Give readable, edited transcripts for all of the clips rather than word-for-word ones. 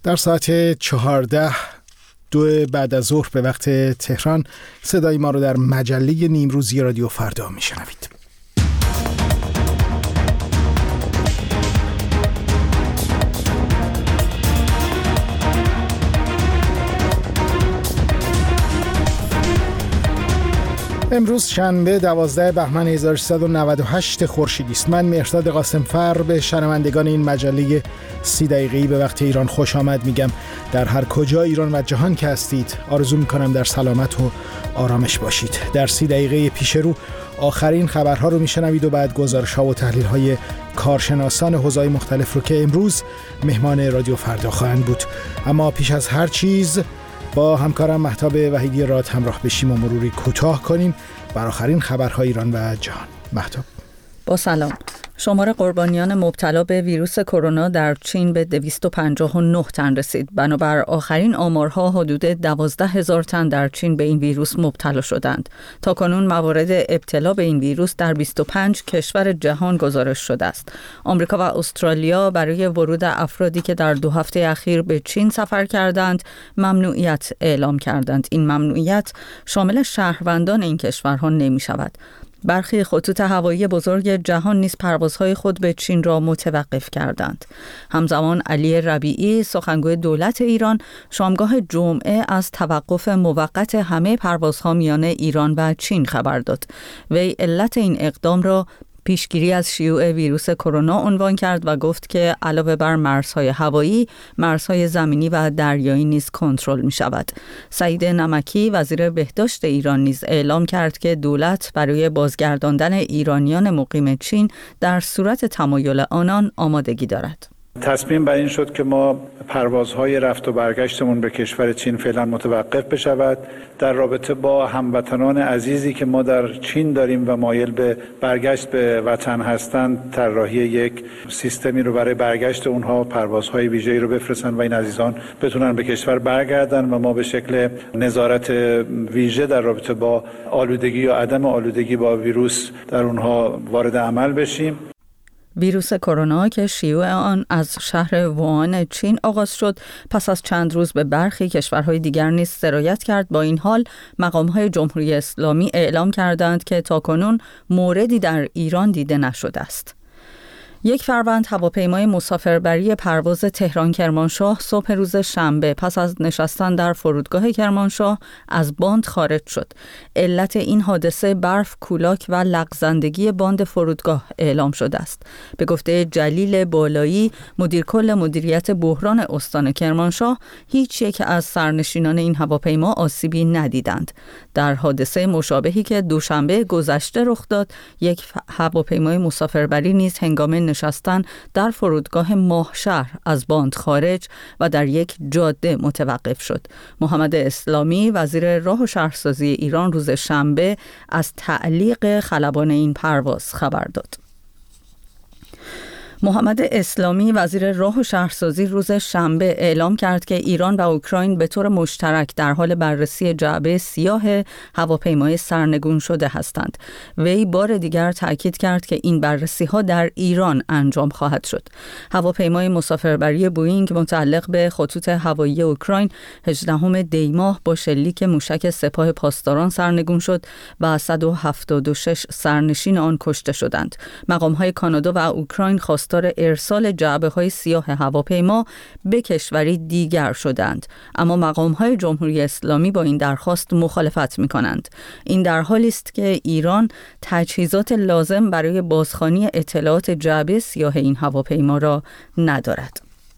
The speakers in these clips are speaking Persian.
در ساعت 14:02 بعد از ظهر به وقت تهران صدای ما رو در مجله نیمروزی رادیو فردا میشنوید. امروز شنبه 12 بهمن 1398 خورشیدی است. من مهرداد قاسمفر به شنوندگان این مجله 30 دقیقه‌ای به وقت ایران خوش آمد میگم. در هر کجا ایران و جهان که هستید آرزو میکنم در سلامت و آرامش باشید. در 30 دقیقه پیش رو آخرین خبرها رو میشنوید و بعد گزارش‌ها و تحلیل‌های کارشناسان حوزه‌های مختلف رو که امروز مهمان رادیو فردا خواهند بود. اما پیش از هر چیز با همکارم مهتاب وحیدی راد همراه بشیم و مروری کوتاه کنیم بر آخرین خبرهای ایران و جهان. مهتاب. با سلام. شمار قربانیان مبتلا به ویروس کرونا در چین به 259 تن رسید. بنابر آخرین آمارها حدود 12,000 تن در چین به این ویروس مبتلا شدند. تاکنون موارد ابتلا به این ویروس در 25 کشور جهان گزارش شده است. آمریکا و استرالیا برای ورود افرادی که در 2 هفته اخیر به چین سفر کردند ممنوعیت اعلام کردند. این ممنوعیت شامل شهروندان این کشورها نمی شود. برخی خطوط هوایی بزرگ جهان نیز پروازهای خود به چین را متوقف کردند. همزمان علی ربیعی سخنگوی دولت ایران شامگاه جمعه از توقف موقت همه پروازها میان ایران و چین خبر داد. وی علت این اقدام را پیشگیری از شیوع ویروس کرونا عنوان کرد و گفت که علاوه بر مرزهای هوایی، مرزهای زمینی و دریایی نیز کنترل می شود. سعید نمکی وزیر بهداشت ایران نیز اعلام کرد که دولت برای بازگرداندن ایرانیان مقیم چین در صورت تمایل آنان آمادگی دارد. تصمیم بر این شد که ما پروازهای رفت و برگشتمون به کشور چین فعلا متوقف بشود. در رابطه با هموطنان عزیزی که ما در چین داریم و مایل به برگشت به وطن هستند، طراحی یک سیستمی رو برای برگشت اونها، پروازهای ویژه‌ای رو بفرستن و این عزیزان بتونن به کشور برگردن و ما به شکل نظارت ویژه در رابطه با آلودگی یا عدم آلودگی با ویروس در اونها وارد عمل بشیم. ویروس کرونا که شیوع آن از شهر ووهان چین آغاز شد پس از چند روز به برخی کشورهای دیگر نیز سرایت کرد. با این حال مقام‌های جمهوری اسلامی اعلام کردند که تاکنون موردی در ایران دیده نشده است. 1 فروند هواپیمای مسافربری پرواز تهران کرمانشاه صبح روز شنبه پس از نشستن در فرودگاه کرمانشاه از باند خارج شد. علت این حادثه برف، کولاک و لغزندگی باند فرودگاه اعلام شده است. به گفته جلیل بالایی مدیر کل مدیریت بحران استان کرمانشاه، هیچ یک از سرنشینان این هواپیما آسیبی ندیدند. در حادثه مشابهی که دوشنبه گذشته رخ داد، 1 هواپیمای مسافربری نیز هنگام نشستن در فرودگاه ماهشهر از باند خارج و در یک جاده متوقف شد. محمد اسلامی وزیر راه و شهرسازی ایران روز شنبه از تعلیق خلبان این پرواز خبر داد. محمد اسلامی وزیر راه و شهرسازی روز شنبه اعلام کرد که ایران و اوکراین به طور مشترک در حال بررسی جعبه سیاه هواپیمای سرنگون شده هستند. وی بار دیگر تاکید کرد که این بررسی‌ها در ایران انجام خواهد شد. هواپیمای مسافربری بوئینگ متعلق به خطوط هوایی اوکراین 18 دی ماه با شلیک موشک سپاه پاسداران سرنگون شد و 176 سرنشین آن کشته شدند. مقام‌های کانادا و اوکراین خواستار ارسال جعبه‌های سیاه هواپیما به کشوری دیگر شدند، اما مقام‌های جمهوری اسلامی با این درخواست مخالفت می‌کنند. این در حالی است که ایران تجهیزات لازم برای بازخوانی اطلاعات جعبه سیاه این هواپیما را ندارد.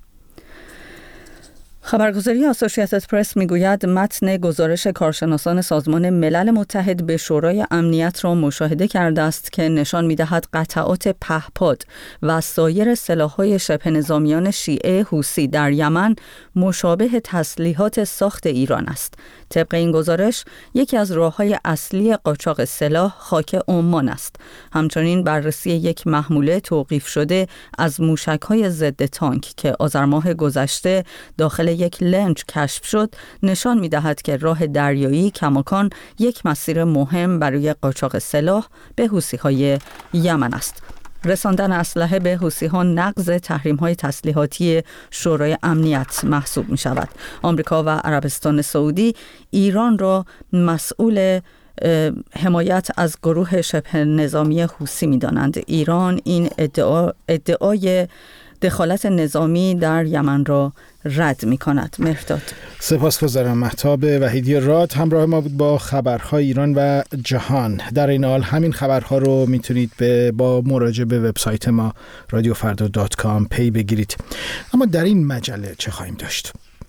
خبرگزاری آسوشییتد پرس میگوید متن گزارش کارشناسان سازمان ملل متحد به شورای امنیت را مشاهده کرده است که نشان می‌دهد قطعات پهپاد و سایر سلاح‌های شبه نظامیان شیعه حوثی در یمن مشابه تسلیحات ساخت ایران است. طبق این گزارش یکی از راه‌های اصلی قاچاق سلاح خاک عمان است. همچنین بررسی یک محموله توقیف شده از موشک‌های ضد تانک که آذر ماه گذشته داخل یک لنج کشف شد نشان می‌دهد که راه دریایی کماکان یک مسیر مهم برای قاچاق سلاح به حوثی‌های یمن است. رساندن اسلحه به حوثی‌ها نقض تحریم‌های تسلیحاتی شورای امنیت محسوب می‌شود. آمریکا و عربستان سعودی ایران را مسئول حمایت از گروه شبه نظامی حوثی می‌دانند. ایران این ادعای دخالت نظامی در یمن را رد می‌کند. مهرداد. سپاسگزارم. مهتاب وحیدی راد همراه ما بود با خبرهای ایران و جهان. در این حال همین خبرها رو میتونید با مراجعه به وبسایت ما radiofarda.com پی بگیرید. اما در این مجله چه خواهیم داشت؟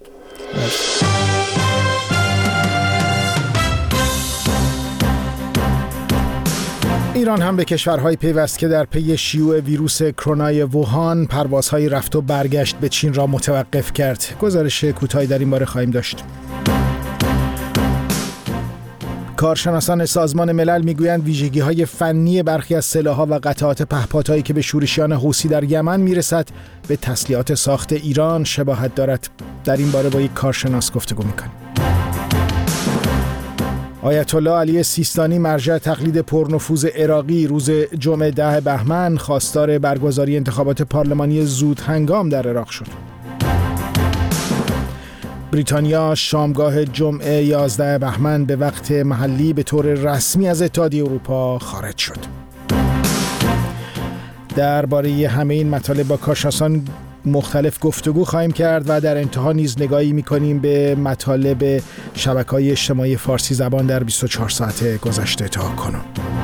ایران هم به کشورهای پیوسته در پی شیوع ویروس کرونای ووهان پروازهای رفت و برگشت به چین را متوقف کرد. گزارش کوتاهی در این باره خواهیم داشت. کارشناسان سازمان ملل میگویند ویژگی‌های فنی برخی از سلاح‌ها و قطعات پهپادهایی که به شورشیان حوثی در یمن میرسد به تسلیحات ساخت ایران شباهت دارد. در این باره با یک کارشناس گفتگو می‌کنیم. آیت الله علی سیستانی مرجع تقلید پرنفوذ عراقی روز جمعه 10 بهمن خواستار برگزاری انتخابات پارلمانی زود هنگام در عراق شد. بریتانیا شامگاه جمعه 11 بهمن به وقت محلی به طور رسمی از اتحادیه اروپا خارج شد. درباره همه این مطالب با کارشناسان مختلف گفتگو خواهیم کرد و در انتها نیز نگاهی می‌کنیم به مطالب شبکه‌های اجتماعی فارسی زبان در 24 ساعت گذشته تا کنون.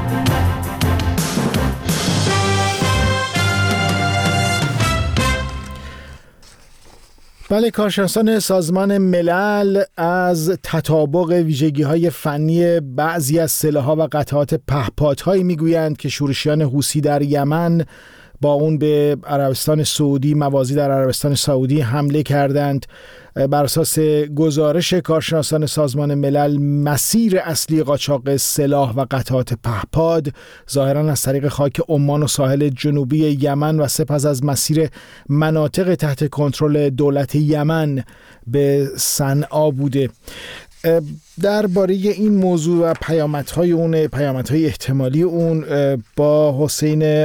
بله، کارشناسان سازمان ملل از تطابق ویژگی‌های فنی بعضی از سلاح‌ها و قطعات پهپادهایی می‌گویند که شورشیان حوثی در یمن با اون به عربستان سعودی، موازی در عربستان سعودی حمله کردند. بر اساس گزارش کارشناسان سازمان ملل مسیر اصلی قاچاق سلاح و قطعات پهپاد ظاهراً از طریق خاک عمان و ساحل جنوبی یمن و سپس از مسیر مناطق تحت کنترل دولت یمن به صنعا بوده. درباره این موضوع و پیامدهای احتمالی اون با حسین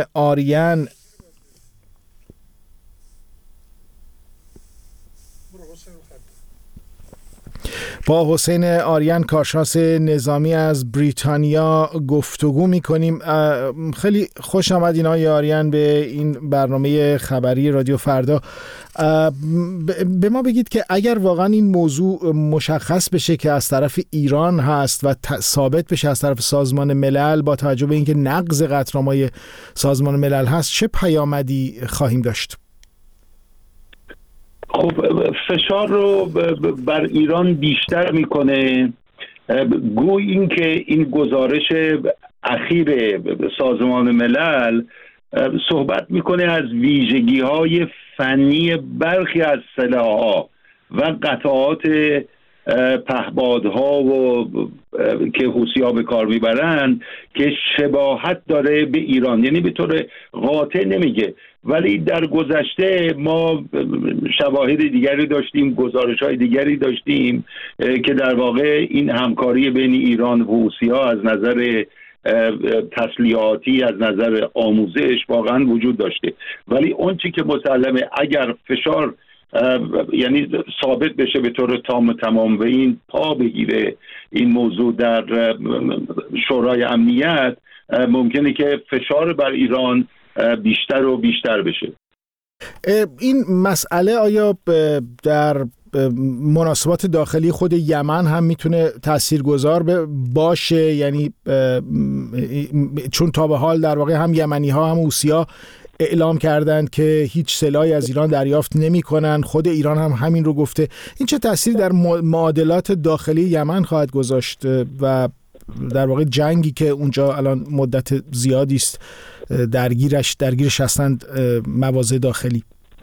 آریان کارشناس نظامی از بریتانیا گفتگو می‌کنیم. خیلی خوش آمدین آقای آریان به این برنامه خبری رادیو فردا. به ما بگید که اگر واقعا این موضوع مشخص بشه که از طرف ایران هست و ثابت بشه از طرف سازمان ملل با توجه به اینکه نقض قطعنامه‌های سازمان ملل هست، چه پیامدی خواهیم داشت؟ خب فشار رو بر ایران بیشتر میکنه. گوی این که این گزارش اخیر سازمان ملل صحبت میکنه از ویژگی‌های فنی برخی از سلاح‌ها و قطعات پهپادها و که حوثی‌ها به کار میبرند که شباهت داره به ایران، یعنی به طور قاطع نمیگه، ولی در گذشته ما شواهد دیگری داشتیم، گزارش‌های دیگری داشتیم که در واقع این همکاری بین ایران و حوثی‌ها از نظر تسلیحاتی، از نظر آموزش واقعا وجود داشته. ولی اون چی که مسلمه اگر فشار یعنی ثابت بشه به طور تام و تمام و این پا بگیره این موضوع در شورای امنیت، ممکنه که فشار بر ایران بیشتر و بیشتر بشه. این مسئله آیا در مناسبات داخلی خود یمن هم میتونه تاثیرگذار باشه؟ یعنی چون تا به حال در واقع هم یمنی ها هم حوثی‌ها اعلام کردند که هیچ سلاحی از ایران دریافت نمی‌کنند، خود ایران هم همین رو گفته. این چه تأثیری در معادلات داخلی یمن خواهد گذاشت و در واقع جنگی که اونجا الان مدت زیادی است درگیرش هستند مواضع داخلی؟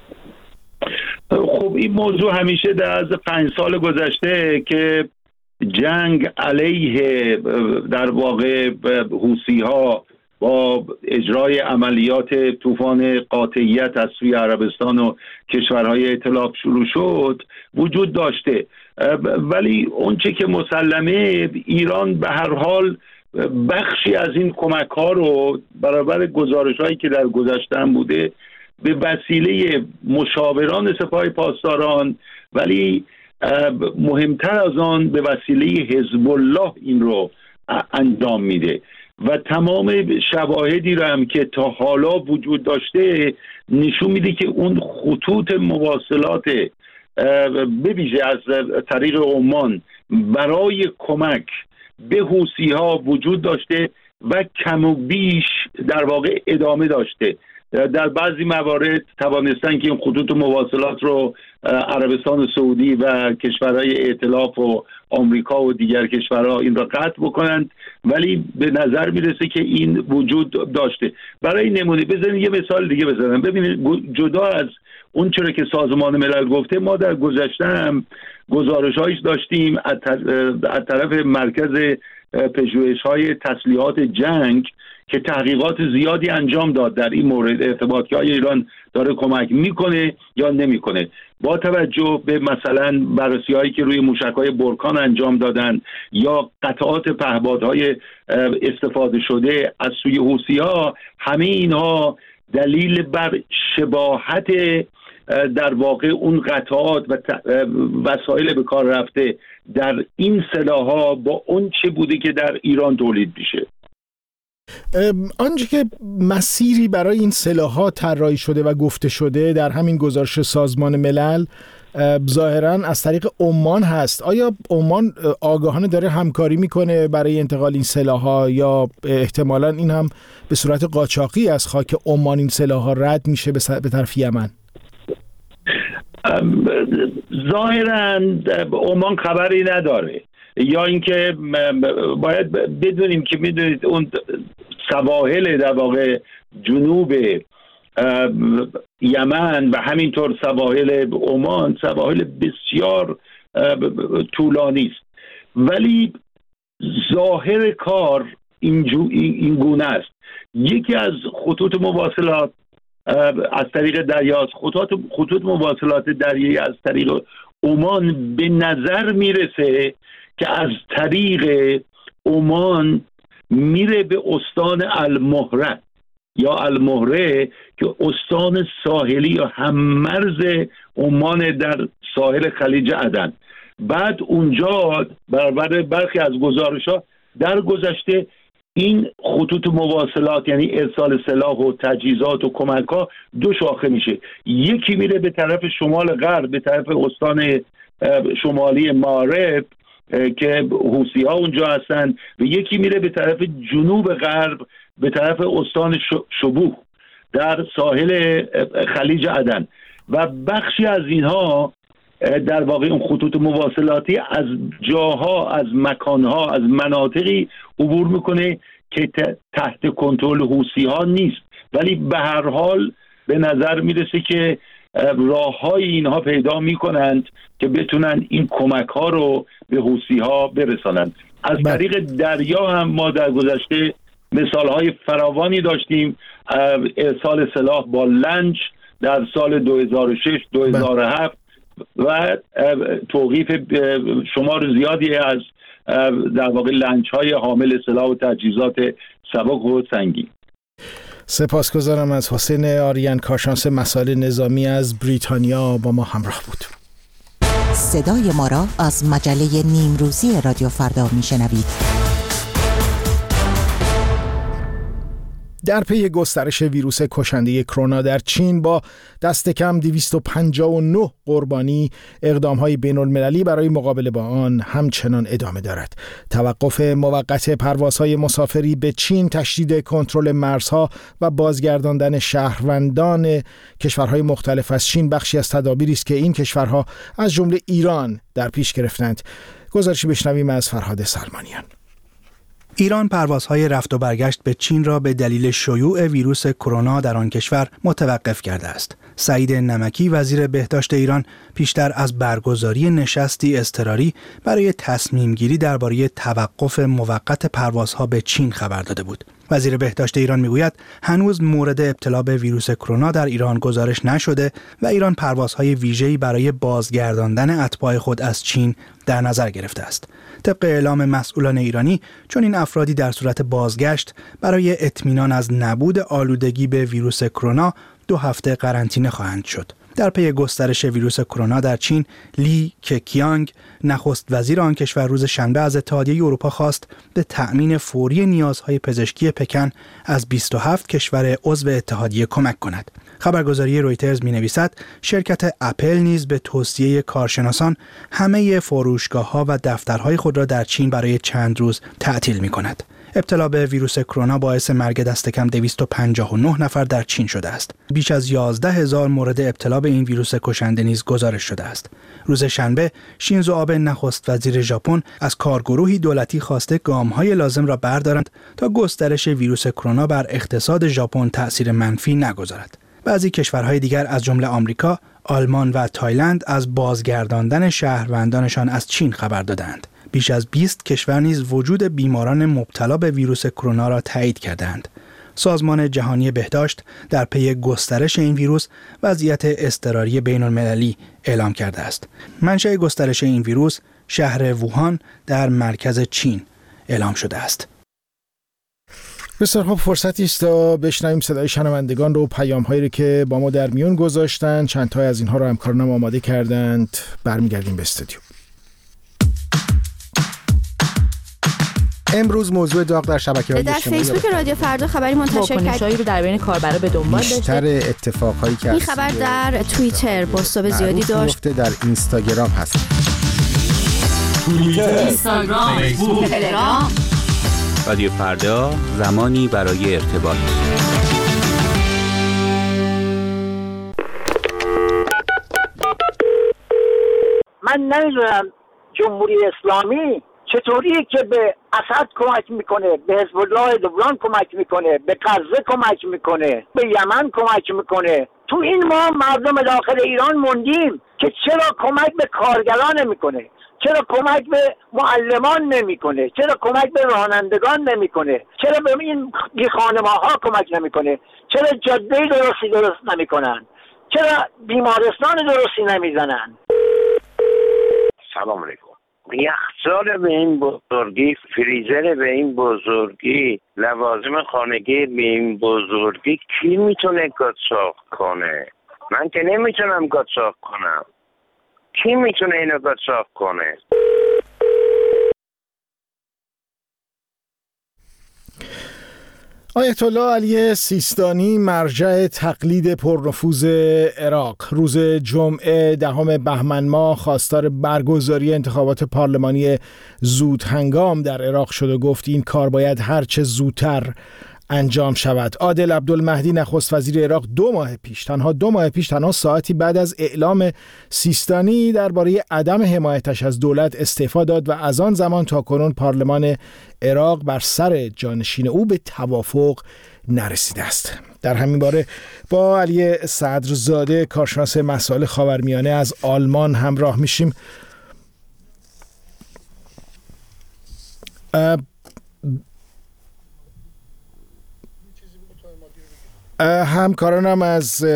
خب این موضوع همیشه از 5 سال گذشته که جنگ علیه در واقع حوثی‌ها با اجرای عملیات طوفان قاطعیت از سوی عربستان و کشورهای ائتلاف شروع شد وجود داشته، ولی اون چه که مسلمه ایران به هر حال بخشی از این کمک ها رو برابر گزارش هایی که در گذشته بوده به وسیله مشاوران سپاه پاسداران، ولی مهمتر از آن به وسیله حزب الله این رو انجام میده و تمام شواهدی رو هم که تا حالا وجود داشته نشون میده که اون خطوط مواصلات به ویژه از طریق عمان برای کمک به حوثی‌ها وجود داشته و کم و بیش در واقع ادامه داشته. در بعضی موارد توانستن که این خطوط مواصلات رو عربستان سعودی و کشورهای ائتلاف و آمریکا و دیگر کشورها این را قطع بکنند، ولی به نظر میرسه که این وجود داشته. برای نمونه بزنید یه مثال دیگه بزنم. ببینید جدا از اون چرا که سازمان ملل گفته، ما در گذشته هم گزارش‌هایی داشتیم از طرف مرکز پژوهش‌های تسلیحات جنگ که تحقیقات زیادی انجام داد در این مورد، ارتباط که ایران داره کمک میکنه یا نمیکنه. با توجه به مثلا بررسی‌هایی که روی موشک‌های برکان انجام دادن یا قطعات پهپادهای استفاده شده از سوی حوثی‌ها، همه اینها دلیل بر شباهت در واقع اون قطعات و وسایل به کار رفته در این سلاح‌ها با اون چه بوده که در ایران تولید میشه. آنچه که مسیری برای این سلاح‌ها طراحی شده و گفته شده در همین گزارش سازمان ملل ظاهراً از طریق عمان هست. آیا عمان آگاهانه داره همکاری میکنه برای انتقال این سلاح‌ها یا احتمالاً این هم به صورت قاچاقی از خاک عمان این سلاح‌ها رد میشه به طرف یمن؟ ظاهراً عمان خبری نداره، یا اینکه باید بدونیم که میدونید اون سواحل در واقع جنوب یمن و همینطور سواحل عمان سواحل بسیار طولانی است، ولی ظاهر کار این گونه است. یکی از خطوط مواصلات از طریق دریاست، خطوط مواصلات دریایی از طریق عمان به نظر میرسه که از طریق عمان میره به استان المهره یا المهره که استان ساحلی یا هممرز عمان در ساحل خلیج عدن. بعد اونجا برابر برخی از گزارش‌ها در گذشته این خطوط مواصلات یعنی ارسال سلاح و تجهیزات و کمک‌ها دو شاخه میشه، یکی میره به طرف شمال غرب به طرف استان شمالی مارب که حوثی‌ها اونجا هستن و یکی میره به طرف جنوب غرب به طرف استان شبوه در ساحل خلیج عدن و بخشی از اینها در واقع اون خطوط مواصلاتی از جاها، از مکانها، از مناطقی عبور میکنه که تحت کنترل حوثی‌ها نیست، ولی به هر حال به نظر میرسه که راه‌های اینها پیدا میکنند که بتونن این کمک‌ها رو به حوثی‌ها برسانند. از طریق دریا هم ما در گذشته مثال‌های فراوانی داشتیم، ارسال سلاح با لنج در سال 2006 2007 و توقیف شمار زیادی از در واقع لنج‌های حامل سلاح و تجهیزات سبک و سنگین. سپاسگزارم از حسین آریان، کارشناس مسائل نظامی از بریتانیا با ما همراه بود. صدای ما را از مجله نیمروزی رادیو فردا میشنوید. در پی گسترش ویروس کشنده کرونا در چین با دست کم 259 قربانی، اقدام‌های بین‌المللی برای مقابله با آن همچنان ادامه دارد. توقف موقت پروازهای مسافری به چین، تشدید کنترل مرزها و بازگرداندن شهروندان کشورهای مختلف از چین بخشی از تدابیری است که این کشورها از جمله ایران در پیش گرفتند. گزارشی بشنویم از فرهاد سلمانیان. ایران پروازهای رفت و برگشت به چین را به دلیل شیوع ویروس کرونا در آن کشور متوقف کرده است. سعید نمکی وزیر بهداشت ایران پیشتر از برگزاری نشستی اضطراری برای تصمیم گیری درباره توقف موقت پروازها به چین خبر داده بود. وزیر بهداشت ایران میگوید هنوز مورد ابتلا به ویروس کرونا در ایران گزارش نشده و ایران پروازهای ویژه‌ای برای بازگرداندن اتباع خود از چین در نظر گرفته است. طبق اعلام مسئولان ایرانی، چون این افرادی در صورت بازگشت برای اطمینان از نبود آلودگی به ویروس کرونا 2 هفته قرنطینه خواهند شد. در پی گسترش ویروس کرونا در چین، لی ککیانگ نخست وزیر آن کشور روز شنبه از اتحادیه اروپا خواست به تأمین فوری نیازهای پزشکی پکن از 27 کشور عضو اتحادیه کمک کند. خبرگزاری رویترز می‌نویسد شرکت اپل نیز به توصیه کارشناسان همه فروشگاه‌ها و دفترهای خود را در چین برای چند روز تعطیل می‌کند. ابتلا به ویروس کرونا باعث مرگ دست کم 259 نفر در چین شده است. بیش از 11,000 مورد ابتلا به این ویروس کشنده نیز گزارش شده است. روز شنبه شینزو آبه نخست وزیر ژاپن از کارگروهی دولتی خواسته گام‌های لازم را بردارند تا گسترش ویروس کرونا بر اقتصاد ژاپن تأثیر منفی نگذارد. بعضی کشورهای دیگر از جمله آمریکا، آلمان و تایلند از بازگرداندن شهروندانشان از چین خبر دادند. بیش از 20 کشور نیز وجود بیماران مبتلا به ویروس کرونا را تایید کردند. سازمان جهانی بهداشت در پی گسترش این ویروس وضعیت اضطراری بین‌المللی اعلام کرده است. منشأ گسترش این ویروس شهر ووهان در مرکز چین اعلام شده است. بسیار خوب، فرصتی است تا بشنویم صدای شنوندگان رو، پیام‌هایی رو که با ما در میون گذاشتن. چند تا از اینها رو همکارانم آماده کردند. برمیگردیم به استودیو. امروز موضوع داغ در شبکه‌های اجتماعی در فیسبوک رادیو فردا خبری منتشر واکنش‌هایی رو در بین کاربرا به دنبال داشته. بیشتر اتفاقایی که این خبر در توییتر بازتاب زیادی داشت. در اینستاگرام هست. توییتر، اینستاگرام، فیسبوک، تلگرام. رادیو فردا، زمانی برای ارتباط. من نمیدونم جمهوری اسلامی چطوریه که به اسد کمک میکنه، به حزب الله لبنان کمک میکنه، به غزه کمک میکنه، به یمن کمک میکنه. تو این ما مردم داخل ایران موندیم که چرا کمک به کارگران نمیکنه، چرا کمک به معلمان نمیکنه، چرا کمک به رانندگان نمیکنه، چرا به این خانم‌ها کمک نمیکنه، چرا جاده درست نمیکنن، چرا بیمارستان درستی نمیزنن. سلام علیکم. یخچال به این بزرگی، فریزر به این بزرگی، لوازم خانگی به این بزرگی کی میتونه قاچاق کنه؟ من که نمیتونم قاچاق کنم. کی میتونه اینو قاچاق کنه؟ آیت الله علی سیستانی، مرجع تقلید پرنفوذ عراق، روز جمعه 10 بهمن ماه خواستار برگزاری انتخابات پارلمانی زود هنگام در عراق شد و گفت این کار باید هرچه زودتر انجام شود. عادل عبدالمهدی، نخست وزیر عراق، 2 ماه پیش، تنها 2 ماه پیش، تنها ساعتی بعد از اعلام سیستانی درباره عدم حمایتش از دولت استعفا داد و از آن زمان تا کنون پارلمان عراق بر سر جانشین او به توافق نرسیده است. در همین باره با علی صدرزاده، کارشناس مسائل خاورمیانه از آلمان همراه میشیم. همکارانم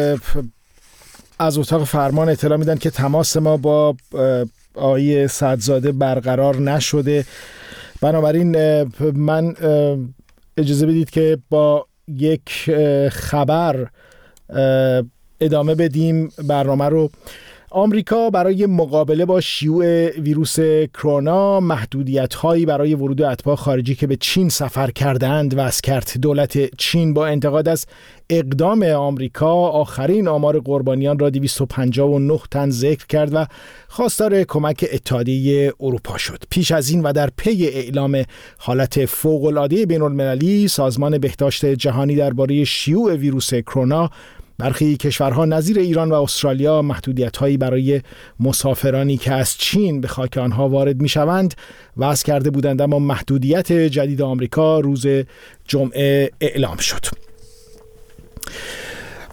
از اتاق فرمان اطلاع میدن که تماس ما با آقای صدرزاده برقرار نشده. بنابراین من اجازه بدید که با یک خبر ادامه بدیم برنامه رو. آمریکا برای مقابله با شیوع ویروس کرونا محدودیت‌هایی برای ورود اتباع خارجی که به چین سفر کردند وضع کرد. دولت چین با انتقاد از اقدام آمریکا آخرین آمار قربانیان را 259 تن ذکر کرد و خواستار کمک اتحادیه اروپا شد. پیش از این و در پی اعلام حالت فوق‌العاده بین‌المللی، سازمان بهداشت جهانی درباره شیوع ویروس کرونا برخی کشورها نظیر ایران و استرالیا محدودیت‌هایی برای مسافرانی که از چین به خاک آنها وارد می‌شوند وضع کرده بودند، اما محدودیت جدید آمریکا روز جمعه اعلام شد.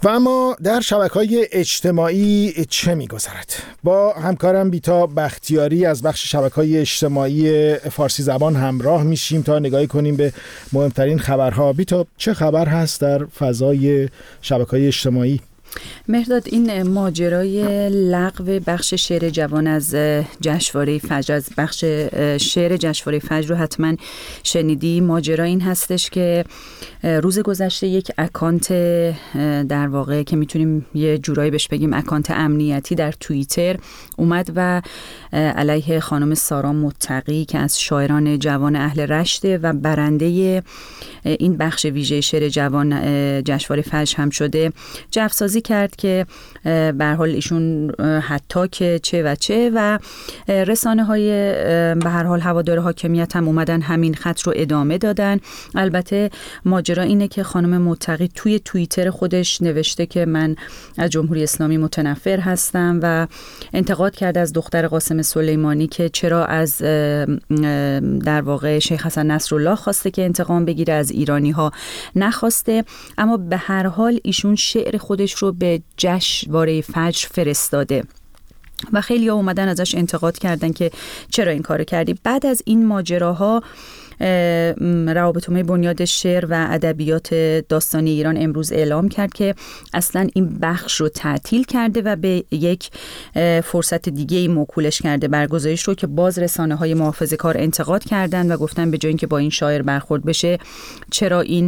و اما در شبکه‌های اجتماعی چه می‌گذرد؟ با همکارم بیتا بختیاری از بخش شبکه‌های اجتماعی فارسی زبان همراه میشیم تا نگاهی کنیم به مهمترین خبرها. بیتا، چه خبر هست در فضای شبکه‌های اجتماعی؟ مهرداد، این ماجرای لغو بخش شعر جوان از جشنواره فجر، از بخش شعر جشنواره فجر رو حتما شنیدی. ماجرا این هستش که روز گذشته یک اکانت، در واقع که میتونیم یه جورایی بهش بگیم اکانت امنیتی، در توییتر اومد و علیه خانم سارا متقی که از شاعران جوان اهل رشته و برنده این بخش ویژه شعر جوان جشنواره فجر هم شده جفسازی کرد که به هر حال ایشون حتی که چه و رسانه‌های به هر حال هوادار حاکمیت هم اومدن همین خط رو ادامه دادن. البته ماجرا اینه که خانم متقی توی توییتر خودش نوشته که من از جمهوری اسلامی متنفر هستم و انتقاد کرده از دختر قاسم سلیمانی که چرا از در واقع شیخ حسن نصرالله خواسته که انتقام بگیره، از ایرانی‌ها نخواسته. اما به هر حال ایشون شعر خودش رو به جشنواره فجر فرستاده و خیلی ها اومدن ازش انتقاد کردن که چرا این کارو کردی. بعد از این ماجراها روابط عمومی بنیاد شعر و ادبیات داستانی ایران امروز اعلام کرد که اصلا این بخش رو تعطیل کرده و به یک فرصت دیگه موکولش کرده. برگزاریش رو که باز رسانه‌های محافظه‌کار انتقاد کردن و گفتن به جای اینکه با این شاعر برخورد بشه چرا این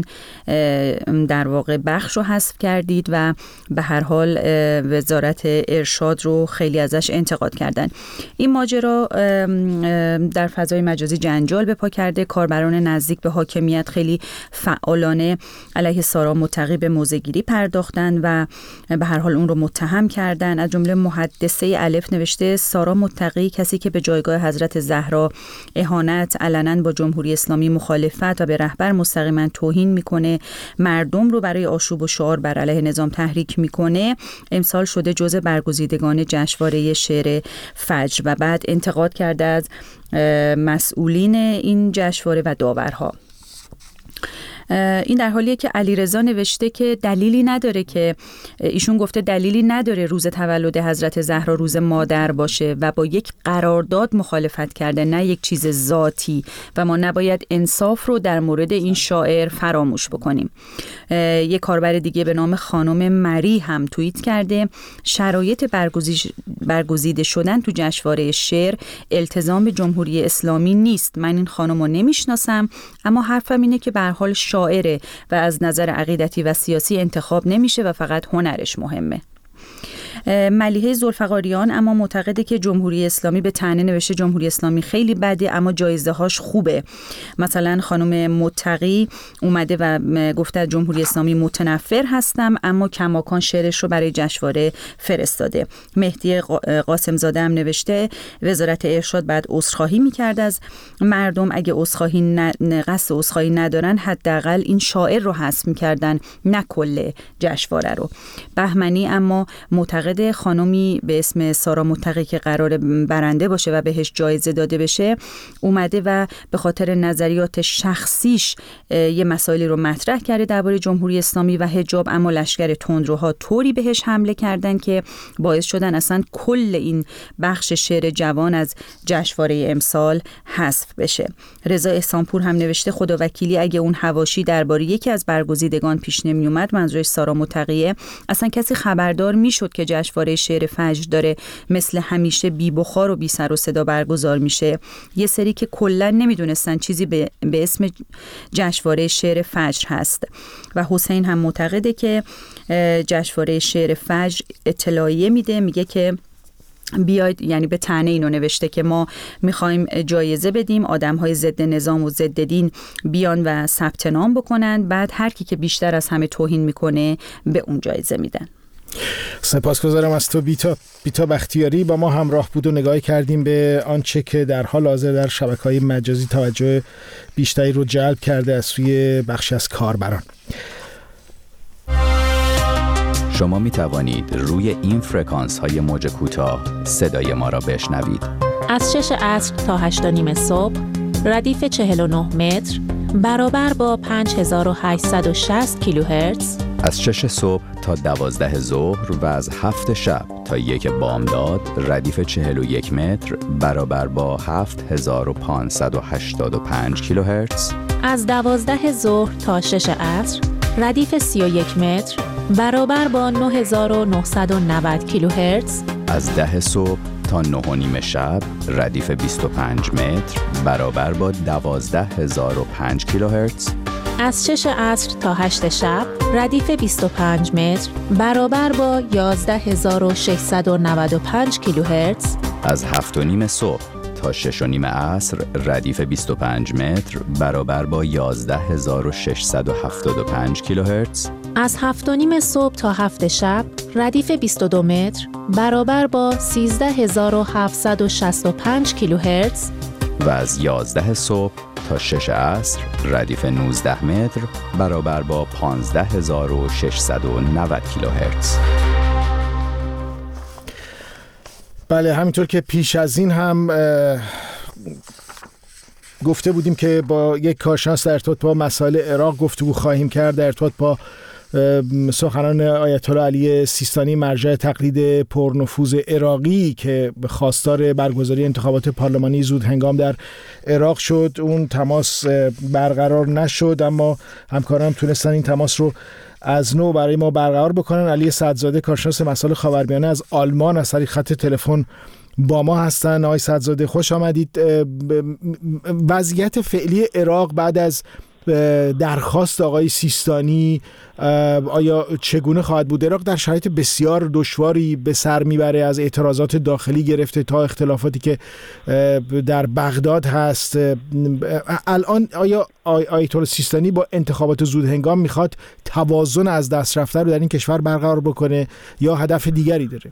در واقع بخش رو حذف کردید و به هر حال وزارت ارشاد رو خیلی ازش انتقاد کردن. این ماجرا در فضای مجازی جنجال به پا کرده. کاربران نزدیک به حاکمیت خیلی فعالانه علیه سارا متقی به موضع‌گیری پرداختن و به هر حال اون رو متهم کردن. از جمله محدثه الف نوشته سارا متقی، کسی که به جایگاه حضرت زهرا اهانت، علنا با جمهوری اسلامی مخالفت و به رهبر مستقیما توهین میکنه، مردم رو برای آشوب و شعار بر علیه نظام تحریک میکنه، امسال شده جزء برگزیدگان جشنواره شعر فجر و بعد انتقاد کرده از مسئولین این جشنواره و داورها. این در حالیه که علیرضا نوشته که دلیلی نداره، که ایشون گفته دلیلی نداره روز تولد حضرت زهرا روز مادر باشه و با یک قرارداد مخالفت کرده، نه یک چیز ذاتی، و ما نباید انصاف رو در مورد این شاعر فراموش بکنیم. یک کاربر دیگه به نام خانم مری هم توییت کرده شرایط برگزیده شدن تو جشنواره شعر التزام به جمهوری اسلامی نیست. من این خانم رو نمیشناسم، اما حرفم اینه که به هر حال شاعره و از نظر عقیدتی و سیاسی انتخاب نمیشه و فقط هنرش مهمه. ملیحه ذوالفقاریان اما معتقده که جمهوری اسلامی به طعنه نوشته جمهوری اسلامی خیلی بده اما جایزه هاش خوبه. مثلا خانم متقی اومده و گفته از جمهوری اسلامی متنفر هستم اما کماکان شعرش رو برای جشنواره فرستاده. مهدی قاسمزاده هم نوشته وزارت ارشاد بعد عذرخواهی میکرد از مردم، اگه قصد عذرخواهی ندارن حداقل این شاعر رو حذف میکردن نه کل جشنواره رو. بهمنی اما معتقد خانمی به اسم سارا متقی که قرار برنده باشه و بهش جایزه داده بشه اومده و به خاطر نظریات شخصیش یه مسائلی رو مطرح کرده درباره جمهوری اسلامی و حجاب، اما لشکر تندروها طوری بهش حمله کردن که باعث شدن اصلا کل این بخش شعر جوان از جشنواره امسال حذف بشه. رضا احسانپور هم نوشته خداوکیلی اگه اون حواشی درباره یکی از برگزیدگان پیش نمی اومد، منظورش سارا متقیه، اصلا کسی خبردار میشد که جشنواره شعر فجر داره مثل همیشه بی بخار و بی سر و صدا برگزار میشه. یه سری که کلا نمیدونستن چیزی به اسم جشنواره شعر فجر هست. و حسین هم معتقده که جشنواره شعر فجر اطلاعیه میده، میگه که بیاید، یعنی به طعنه اینو نوشته که ما میخوایم جایزه بدیم، آدمهای ضد نظام و ضد دین بیان و ثبت نام بکنن، بعد هر کی که بیشتر از همه توهین میکنه به اون جایزه میدن. سپاسگزارم از تو بیتا بختیاری. با ما همراه بود و نگاهی کردیم به آنچه که در حال حاضر در شبکه‌های مجازی توجه بیشتری رو جلب کرده از سوی بخشی از کاربران. شما می توانید روی این فرکانس های موج کوتاه صدای ما را بشنوید. از 6 عصر تا 8:30 صبح ردیف 49 متر برابر با 5860 کیلوهرتز از 6 صبح تا 12 ظهر و از 7 شب تا 1 بامداد ردیف 41 متر برابر با 7585 کیلوهرتز. از 12 ظهر تا 6 عصر ردیف 31 متر برابر با 9990 کیلوهرتز. از 10 صبح تا 9:30 شب ردیف 25 متر برابر با 12005 کیلوهرتز. از 6 عصر تا 8 شب ردیف 25 متر برابر با 11695 کیلوهرتز. از 7:30 صبح تا 6:30 عصر ردیف 25 متر برابر با 11675 کیلوهرتز. از 7:30 صبح تا 7 شب ردیف 22 متر برابر با 13765 کیلوهرتز. و از 11 صبح تا 6 عصر ردیف 19 متر برابر با 15690 کیلوهرتز. بله، همینطور که پیش از این هم گفته بودیم که با یک کارشناس در ارتباط با مسائل عراق گفتگو خواهیم کرد در ارتباط با سخنان آیت الله علی سیستانی، مرجع تقلید پرنفوذ عراقی که خواستار برگزاری انتخابات پارلمانی زود هنگام در عراق شد. اون تماس برقرار نشد، اما همکاران تونستن این تماس رو از نو برای ما برقرار بکنن. علی سعدزاده، کارشناس مسائل خاورمیانه از آلمان، از طریق خط تلفن با ما هستن. آقای سعدزاده خوش آمدید. وضعیت فعلی عراق بعد از درخواست آقای سیستانی آیا چگونه خواهد بود؟ عراق در شرایط بسیار دشواری به سر میبره، از اعتراضات داخلی گرفته تا اختلافاتی که در بغداد هست. الان آیا آیت الله سیستانی با انتخابات زود هنگام میخواد توازن از دست رفته رو در این کشور برقرار بکنه یا هدف دیگری داره؟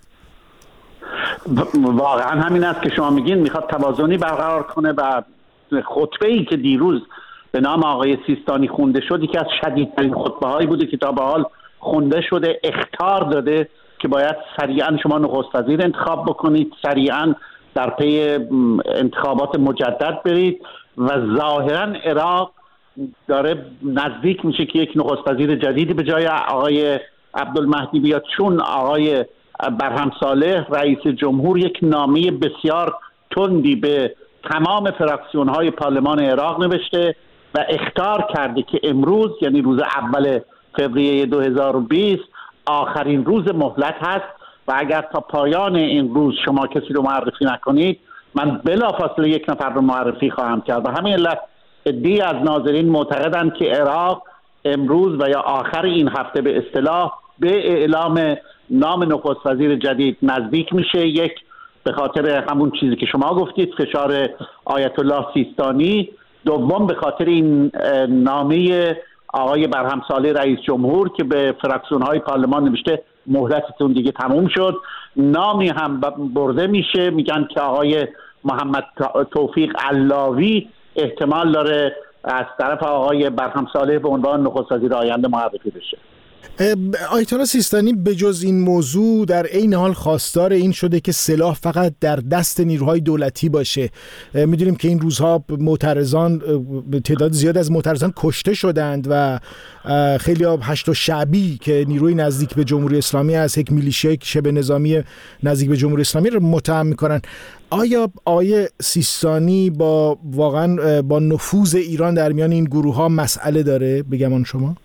واقعا همین است که شما میگین، میخواد توازنی برقرار کنه و خطبه‌ای که دیروز به نام آقای سیستانی خونده شد یکی از شدیدترین خطبه هایی بوده که تا به حال خونده شده. اخطار داده که باید سریعا شما نخست وزیر انتخاب بکنید، سریعا در پی انتخابات مجدد برید و ظاهرا عراق داره نزدیک میشه که یک نخست وزیر جدیدی به جای آقای عبدالمهدی بیاد، چون آقای برهم صالح رئیس جمهور یک نامه بسیار تندی به تمام فراکسیون های پارلمان عراق نوشته و اخطار کرده که امروز، یعنی روز اول فوریه 2020 آخرین روز مهلت هست و اگر تا پایان این روز شما کسی رو معرفی نکنید من بلافاصله یک نفر رو معرفی خواهم کرد. و همین علت عده‌ای از ناظرین معتقدند که عراق امروز و یا آخر این هفته به اصطلاح به اعلام نام نخست وزیر جدید نزدیک میشه. یک، به خاطر همون چیزی که شما گفتید، فشار آیت الله سیستانی. دوم، به خاطر این نامه آقای برهم صالح رئیس جمهور که به فراکسیون‌های پارلمان نوشته مهلتتون دیگه تموم شد. نامی هم برده میشه، میگن که آقای محمد توفیق علاوی احتمال داره از طرف آقای برهم صالح به عنوان نخست وزیر آینده معرفی بشه. آیت الله سیستانی به جز این موضوع در عین حال خواستار این شده که سلاح فقط در دست نیروهای دولتی باشه. میدونیم که این روزها معترضان، تعداد زیاد از معترضان کشته شدند و خیلی ها هشت شعبی که نیروی نزدیک به جمهوری اسلامی هست، یک میلیشه شبه نظامی نزدیک به جمهوری اسلامی رو متهم میکنن. آیا آقای سیستانی با واقعا با نفوذ ایران در میان این گروه ها مسئله داره؟ بگمان شما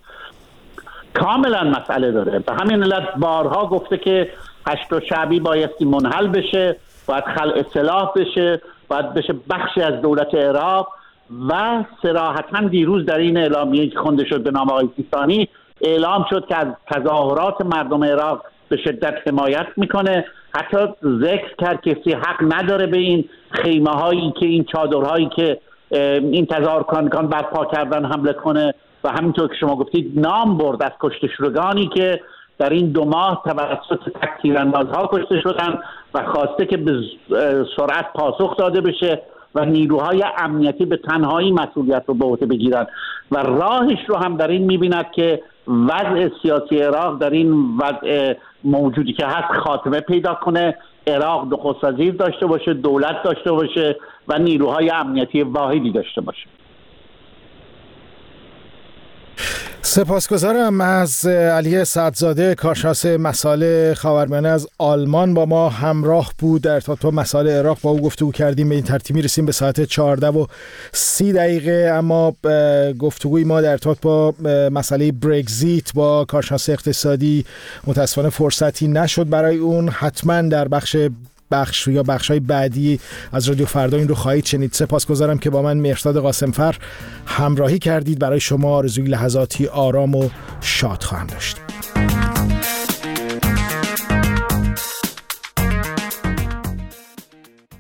کاملا مسئله داره. به همین علت بارها گفته که هشت شعبی بایستی منحل بشه، باید خلع سلاح بشه، باید بشه بخشی از دولت عراق. و صراحتاً دیروز در این اعلامیه که خونده شد به نام آقای سیستانی اعلام شد که از تظاهرات مردم عراق به شدت حمایت میکنه. حتی ذکر کرد که کسی حق نداره به این خیمه هایی که این چادرهایی که این تظاهرکنان برپا کردن حمله کنه. و همینطور که شما گفتید نام برد از کشته شدگانی که در این 2 ماه توسط تکتیراندازها کشته شدن و خواسته که به سرعت پاسخ داده بشه و نیروهای امنیتی به تنهایی مسئولیت رو به عهده بگیرن. و راهش رو هم در این می‌بیند که وضع سیاسی عراق در این وضع موجودی که هست خاتمه پیدا کنه، عراق نخست وزیر داشته باشه، دولت داشته باشه و نیروهای امنیتی واحدی داشته باشه. سپاسگزارم از علی سعدزاده، کارشناس مسائل خاورمیانه از آلمان با ما همراه بود. در ارتباط با مسائل عراق با او گفتگو کردیم. به این ترتیب میرسیم به ساعت 14:30. اما گفتگوی ما در ارتباط با مسئله برگزیت با کارشناس اقتصادی متاسفانه فرصتی نشد برای اون. حتما در بخش‌های بعدی از رادیو فردا این رو خواهید شنید. سپاسگزارم که با من مهرداد قاسمفر همراهی کردید. برای شما آرزوی لحظاتی آرام و شاد خواهم داشت.